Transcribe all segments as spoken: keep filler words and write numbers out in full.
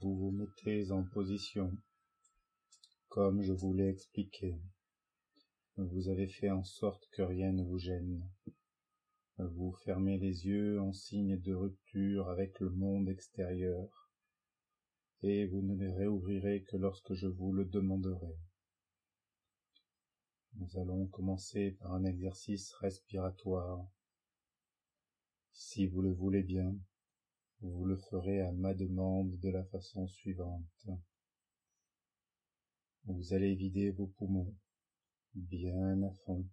Vous vous mettez en position, comme je vous l'ai expliqué. Vous avez fait en sorte que rien ne vous gêne. Vous fermez les yeux en signe de rupture avec le monde extérieur, et vous ne les réouvrirez que lorsque je vous le demanderai. Nous allons commencer par un exercice respiratoire. Si vous le voulez bien, vous le ferez à ma demande de la façon suivante. Vous allez vider vos poumons bien à fond.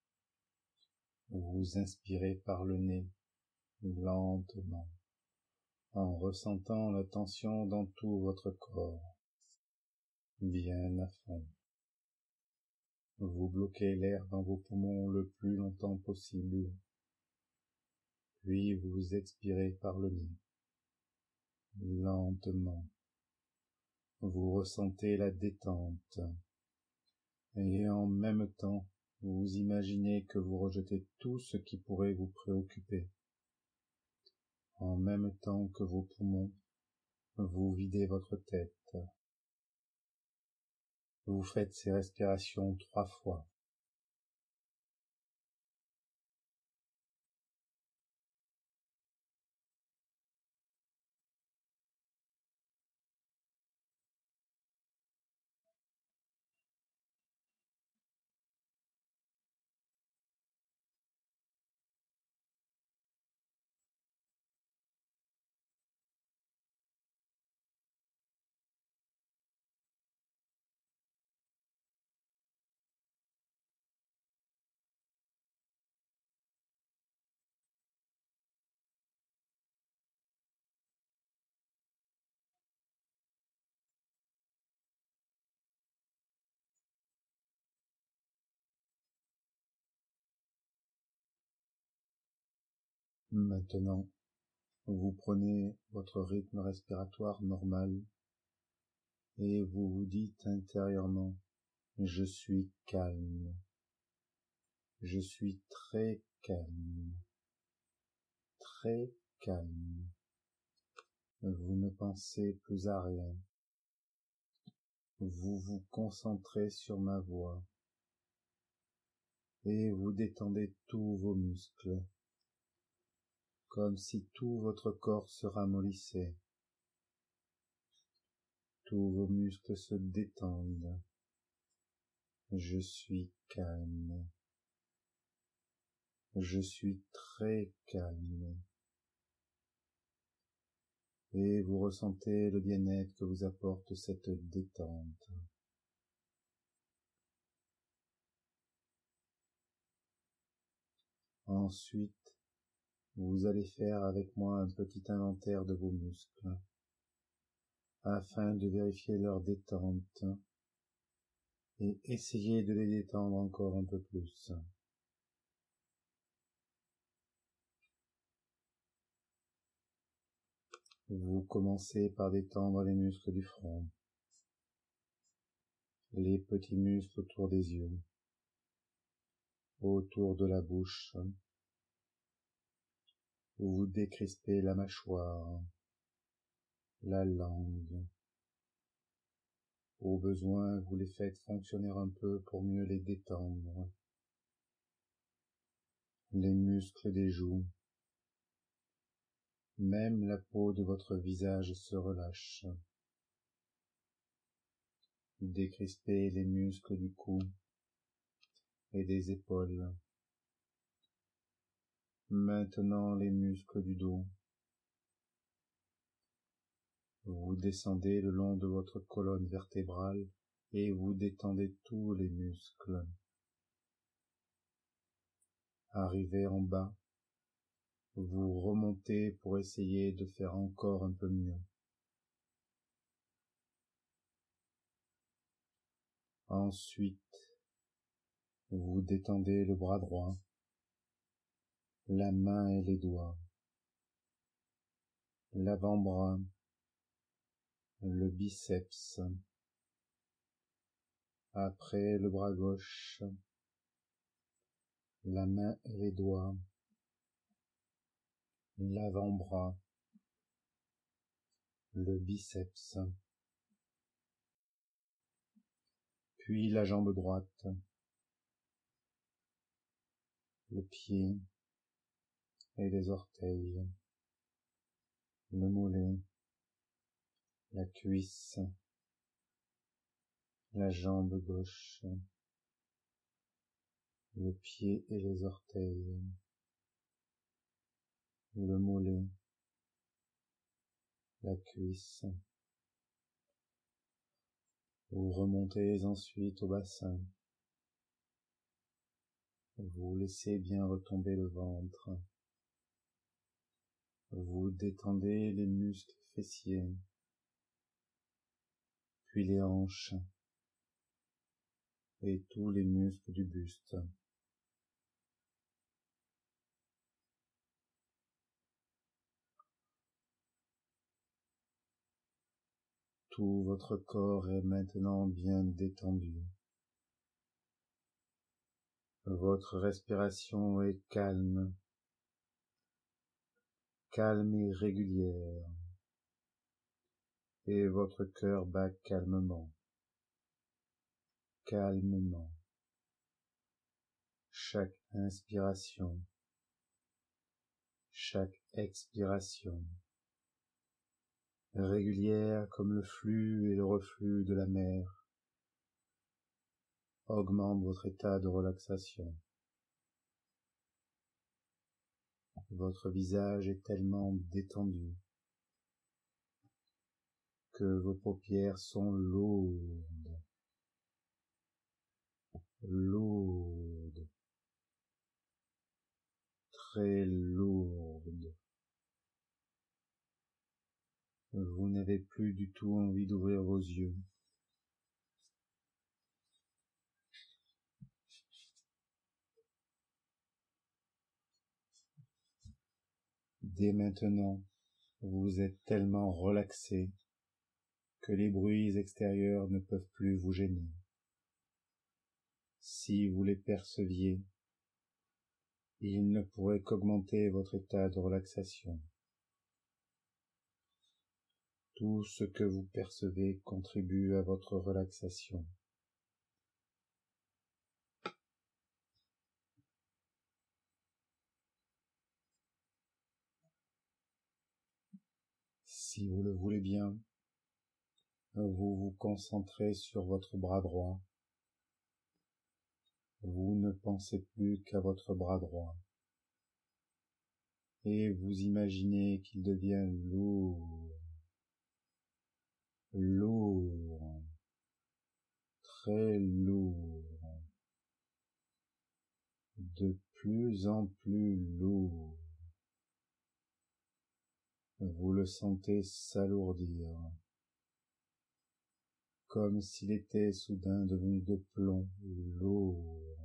Vous inspirez par le nez, lentement, en ressentant la tension dans tout votre corps, bien à fond. Vous bloquez l'air dans vos poumons le plus longtemps possible, puis vous expirez par le nez, lentement. Vous ressentez la détente, et en même temps, vous imaginez que vous rejetez tout ce qui pourrait vous préoccuper. En même temps que vos poumons, vous videz votre tête. Vous faites ces respirations trois fois. Maintenant, vous prenez votre rythme respiratoire normal et vous vous dites intérieurement « Je suis calme, je suis très calme, très calme ». Vous ne pensez plus à rien. Vous vous concentrez sur ma voix et vous détendez tous vos muscles, comme si tout votre corps se ramollissait. Tous vos muscles se détendent. Je suis calme. Je suis très calme. Et vous ressentez le bien-être que vous apporte cette détente. Ensuite, vous allez faire avec moi un petit inventaire de vos muscles, afin de vérifier leur détente, et essayer de les détendre encore un peu plus. Vous commencez par détendre les muscles du front, les petits muscles autour des yeux, autour de la bouche. Vous décrispez la mâchoire, la langue. Au besoin, vous les faites fonctionner un peu pour mieux les détendre. Les muscles des joues. Même la peau de votre visage se relâche. Décrispez les muscles du cou et des épaules. Maintenant les muscles du dos. Vous descendez le long de votre colonne vertébrale et vous détendez tous les muscles. Arrivé en bas, vous remontez pour essayer de faire encore un peu mieux. Ensuite, vous détendez le bras droit, la main et les doigts, l'avant-bras, le biceps. Après le bras gauche, la main et les doigts, l'avant-bras, le biceps, puis la jambe droite, le pied et les orteils, le mollet, la cuisse, la jambe gauche, le pied et les orteils, le mollet, la cuisse. Vous remontez ensuite au bassin. Vous laissez bien retomber le ventre. Vous détendez les muscles fessiers, puis les hanches et tous les muscles du buste. Tout votre corps est maintenant bien détendu. Votre respiration est calme, calme et régulière, et votre cœur bat calmement, calmement. Chaque inspiration, chaque expiration, régulière comme le flux et le reflux de la mer, augmente votre état de relaxation. Votre visage est tellement détendu que vos paupières sont lourdes, lourdes, très lourdes. Vous n'avez plus du tout envie d'ouvrir vos yeux. Dès maintenant, vous êtes tellement relaxé que les bruits extérieurs ne peuvent plus vous gêner. Si vous les perceviez, ils ne pourraient qu'augmenter votre état de relaxation. Tout ce que vous percevez contribue à votre relaxation. Si vous le voulez bien, vous vous concentrez sur votre bras droit. Vous ne pensez plus qu'à votre bras droit. Et vous imaginez qu'il devient lourd, lourd, très lourd, de plus en plus lourd. Vous le sentez s'alourdir, comme s'il était soudain devenu de plomb, lourd,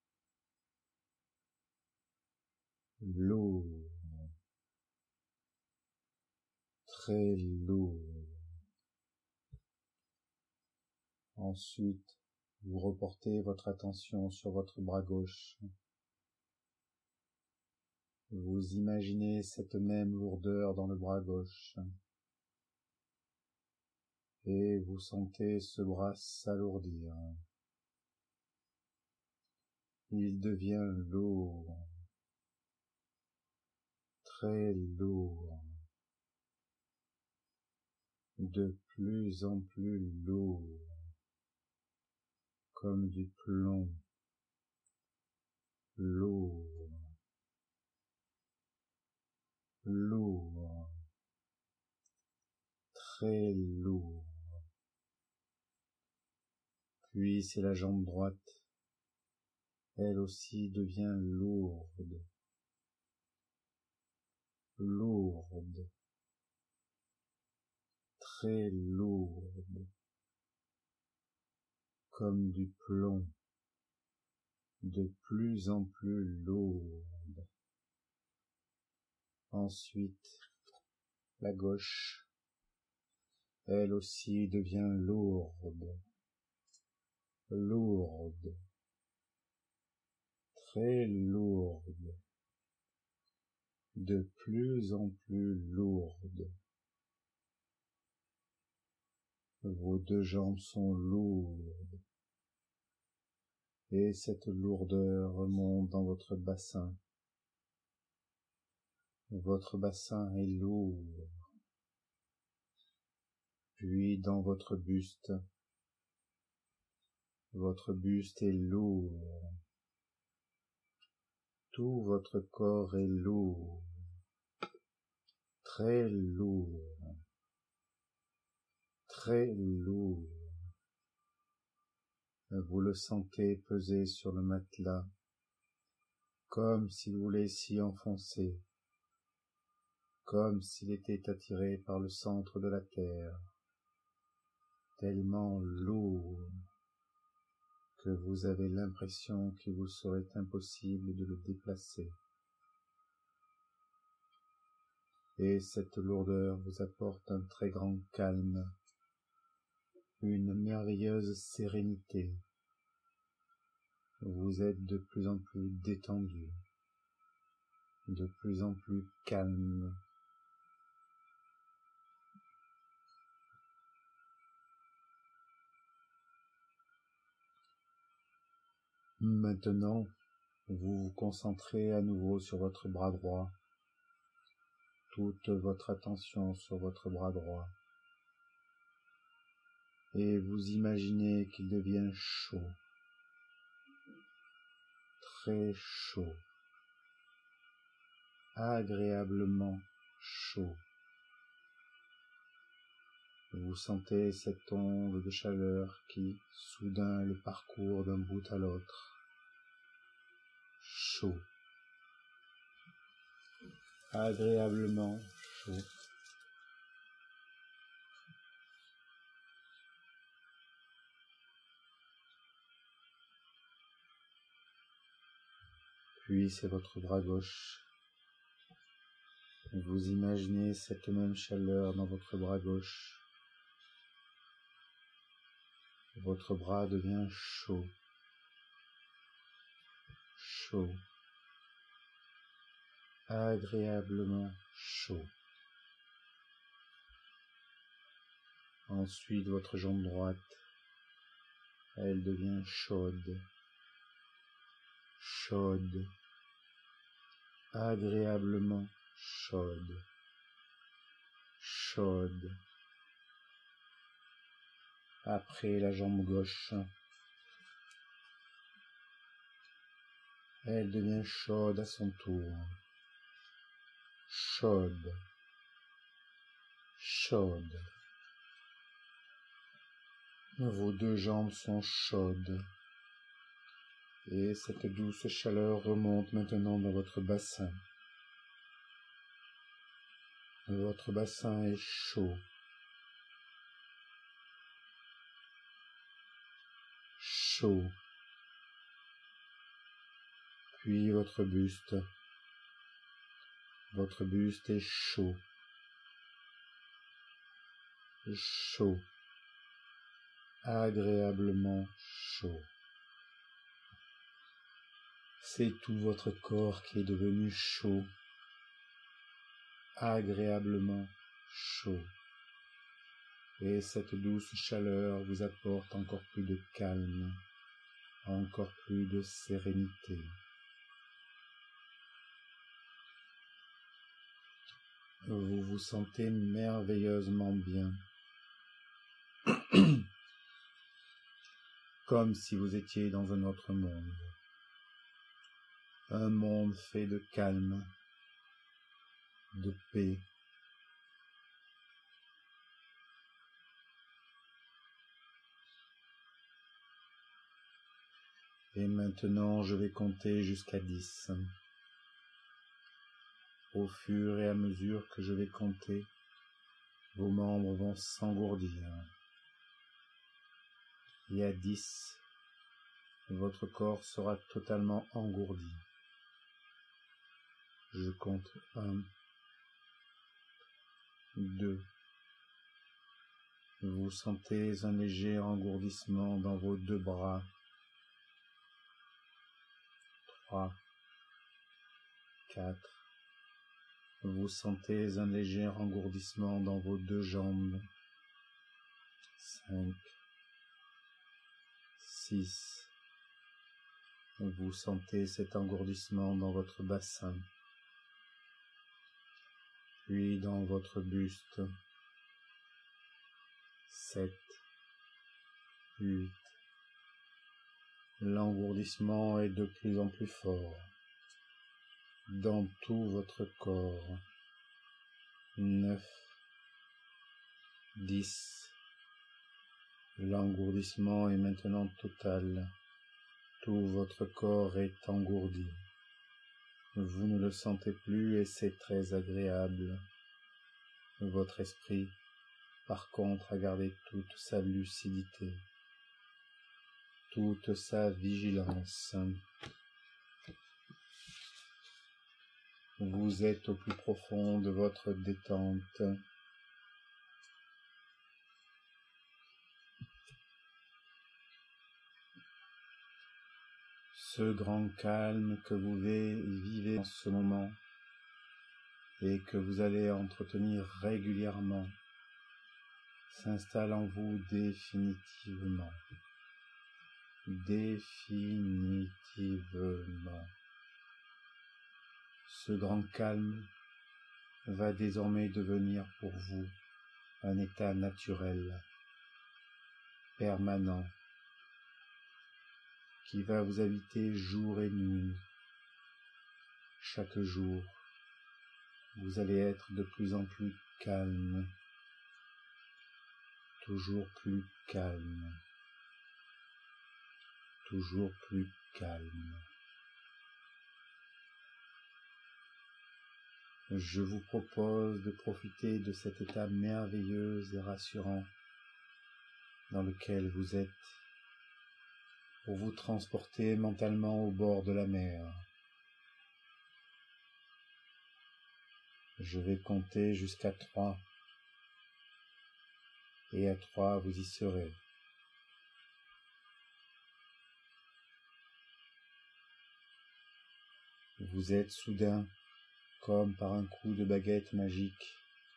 lourd, très lourd. Ensuite, vous reportez votre attention sur votre bras gauche. Vous imaginez cette même lourdeur dans le bras gauche. Et vous sentez ce bras s'alourdir. Il devient lourd, très lourd, de plus en plus lourd, comme du plomb, lourd, lourd, très lourd. Puis c'est la jambe droite, elle aussi devient lourde, lourde, très lourde, comme du plomb, de plus en plus lourde. Ensuite, la gauche, elle aussi devient lourde, lourde, très lourde, de plus en plus lourde, Vos deux jambes sont lourdes et cette lourdeur remonte dans votre bassin. Votre bassin est lourd, puis dans votre buste. Votre buste est lourd. Tout votre corps est lourd, très lourd, très lourd. Vous le sentez peser sur le matelas, comme si vous laissiez enfoncer, comme s'il était attiré par le centre de la terre, tellement lourd que vous avez l'impression qu'il vous serait impossible de le déplacer. Et cette lourdeur vous apporte un très grand calme, une merveilleuse sérénité. Vous êtes de plus en plus détendu, de plus en plus calme. Maintenant, vous vous concentrez à nouveau sur votre bras droit, toute votre attention sur votre bras droit, et vous imaginez qu'il devient chaud, très chaud, agréablement chaud. Vous sentez cette onde de chaleur qui, soudain, le parcourt d'un bout à l'autre. Chaud, agréablement chaud. Puis c'est votre bras gauche. Vous imaginez cette même chaleur dans votre bras gauche. Votre bras devient chaud, chaud, agréablement chaud. Ensuite, votre jambe droite, elle devient chaude, chaude, agréablement chaude, chaude. Après la jambe gauche, elle devient chaude à son tour, chaude, chaude. Vos deux jambes sont chaudes et cette douce chaleur remonte maintenant dans votre bassin. Votre bassin est chaud, chaud. Puis votre buste, votre buste est chaud, chaud, agréablement chaud. C'est tout votre corps qui est devenu chaud, agréablement chaud. Et cette douce chaleur vous apporte encore plus de calme, encore plus de sérénité. Vous vous sentez merveilleusement bien, comme si vous étiez dans un autre monde, un monde fait de calme, de paix. Et maintenant, je vais compter jusqu'à dix. Au fur et à mesure que je vais compter, vos membres vont s'engourdir. Et à dix, votre corps sera totalement engourdi. Je compte un, deux. Vous sentez un léger engourdissement dans vos deux bras. Trois, quatre. Vous sentez un léger engourdissement dans vos deux jambes. cinq, six. Vous sentez cet engourdissement dans votre bassin, puis dans votre buste. sept, huit. L'engourdissement est de plus en plus fort dans tout votre corps. neuf, dix. L'engourdissement est maintenant total. Tout votre corps est engourdi. Vous ne le sentez plus et c'est très agréable. Votre esprit, par contre, a gardé toute sa lucidité, toute sa vigilance. Vous êtes au plus profond de votre détente. Ce grand calme que vous vivez en ce moment et que vous allez entretenir régulièrement s'installe en vous définitivement. Définitivement. Ce grand calme va désormais devenir pour vous un état naturel, permanent, qui va vous habiter jour et nuit. Chaque jour, vous allez être de plus en plus calme, toujours plus calme, toujours plus calme. Je vous propose de profiter de cet état merveilleux et rassurant dans lequel vous êtes pour vous transporter mentalement au bord de la mer. Je vais compter jusqu'à trois, et à trois vous y serez. Vous êtes soudain, comme par un coup de baguette magique,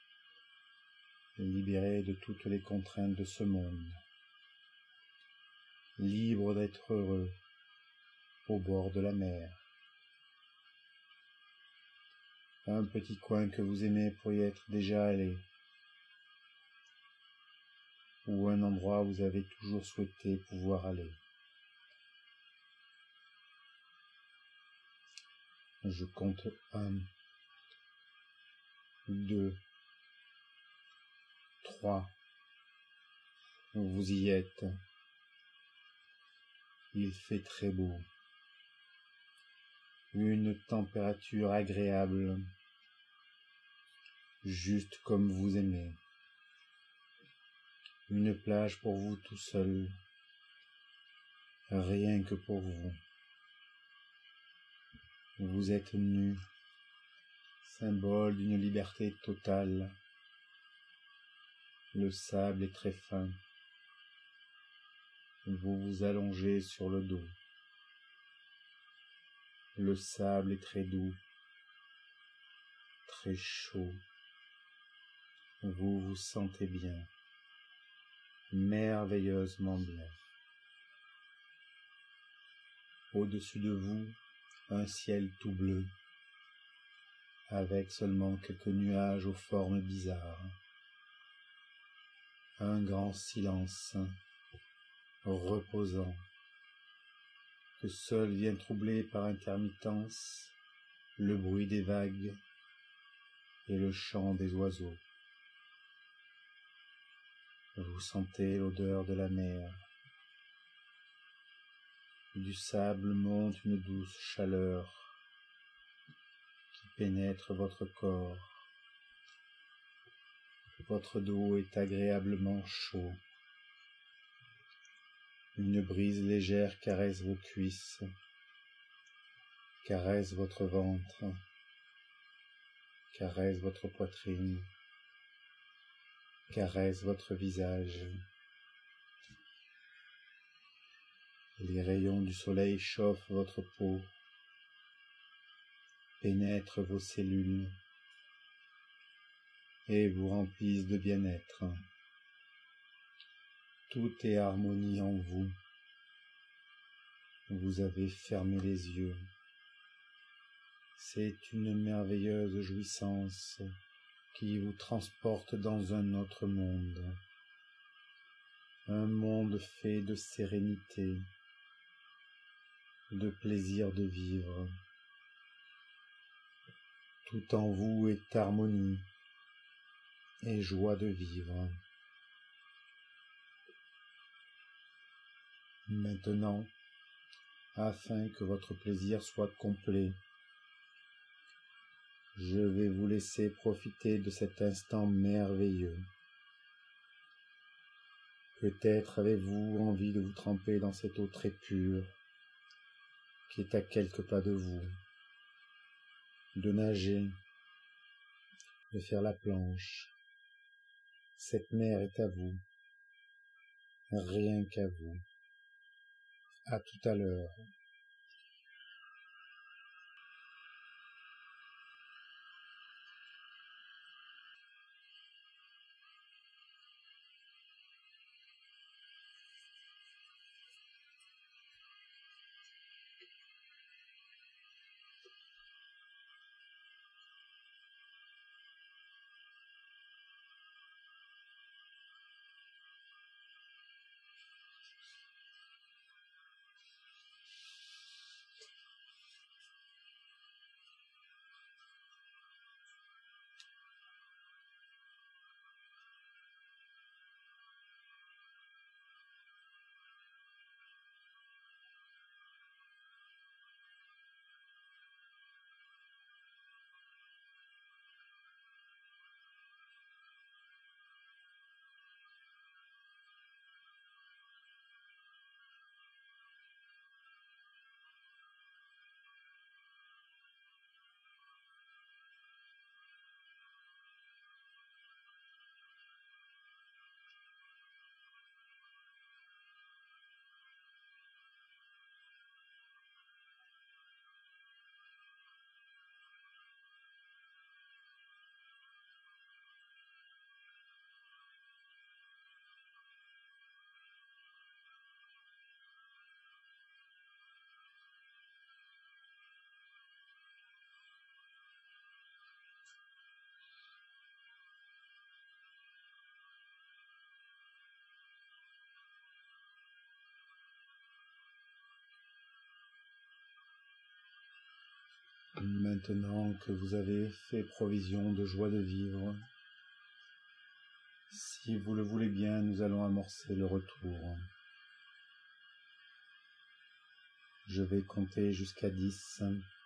libéré de toutes les contraintes de ce monde, libre d'être heureux au bord de la mer. Un petit coin que vous aimez pour y être déjà allé, ou un endroit où vous avez toujours souhaité pouvoir aller. Je compte un, deux, trois. Vous y êtes. Il fait très beau. Une température agréable, juste comme vous aimez. Une plage pour vous tout seul, rien que pour vous. Vous êtes nu, symbole d'une liberté totale. Le sable est très fin. Vous vous allongez sur le dos. Le sable est très doux, très chaud. Vous vous sentez bien, merveilleusement bien. Au-dessus de vous, un ciel tout bleu, avec seulement quelques nuages aux formes bizarres. Un grand silence, reposant, que seul vient troubler par intermittence le bruit des vagues et le chant des oiseaux. Vous sentez l'odeur de la mer. Du sable monte une douce chaleur qui pénètre votre corps. Votre dos est agréablement chaud. Une brise légère caresse vos cuisses, caresse votre ventre, caresse votre poitrine, caresse votre visage. Les rayons du soleil chauffent votre peau, pénètrent vos cellules et vous remplissent de bien-être. Tout est harmonie en vous. Vous avez fermé les yeux. C'est une merveilleuse jouissance qui vous transporte dans un autre monde. Un monde fait de sérénité, de plaisir de vivre. Tout en vous est harmonie et joie de vivre. Maintenant, afin que votre plaisir soit complet, je vais vous laisser profiter de cet instant merveilleux. Peut-être avez-vous envie de vous tremper dans cette eau très pure qui est à quelques pas de vous, de nager, de faire la planche. Cette mer est à vous, rien qu'à vous. À tout à l'heure. Maintenant que vous avez fait provision de joie de vivre, si vous le voulez bien, nous allons amorcer le retour. Je vais compter jusqu'à dix,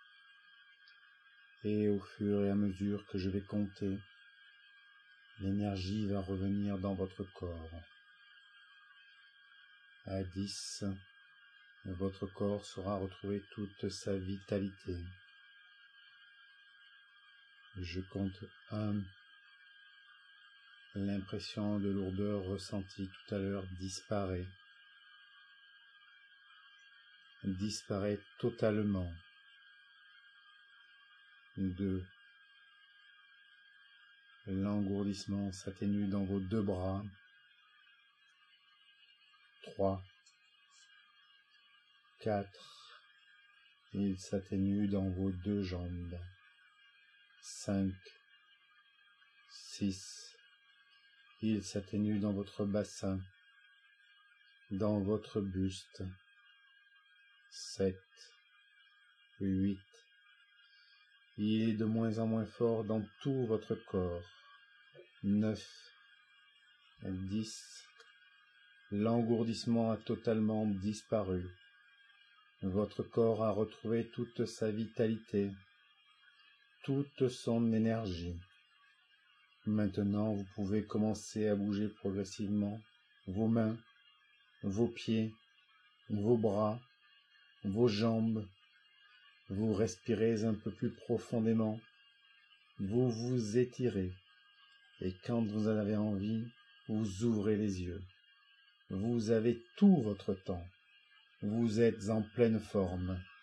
et au fur et à mesure que je vais compter, l'énergie va revenir dans votre corps. À dix, votre corps saura retrouver toute sa vitalité. Je compte un. L'impression de lourdeur ressentie tout à l'heure disparaît. Disparaît totalement. deux. L'engourdissement s'atténue dans vos deux bras. trois. quatre. Il s'atténue dans vos deux jambes. cinq. six. Il s'atténue dans votre bassin, dans votre buste. sept. huit. Il est de moins en moins fort dans tout votre corps. neuf. dix. L'engourdissement a totalement disparu. Votre corps a retrouvé toute sa vitalité, toute son énergie. Maintenant, vous pouvez commencer à bouger progressivement vos mains, vos pieds, vos bras, vos jambes. Vous respirez un peu plus profondément. Vous vous étirez. Et quand vous en avez envie, vous ouvrez les yeux. Vous avez tout votre temps. Vous êtes en pleine forme.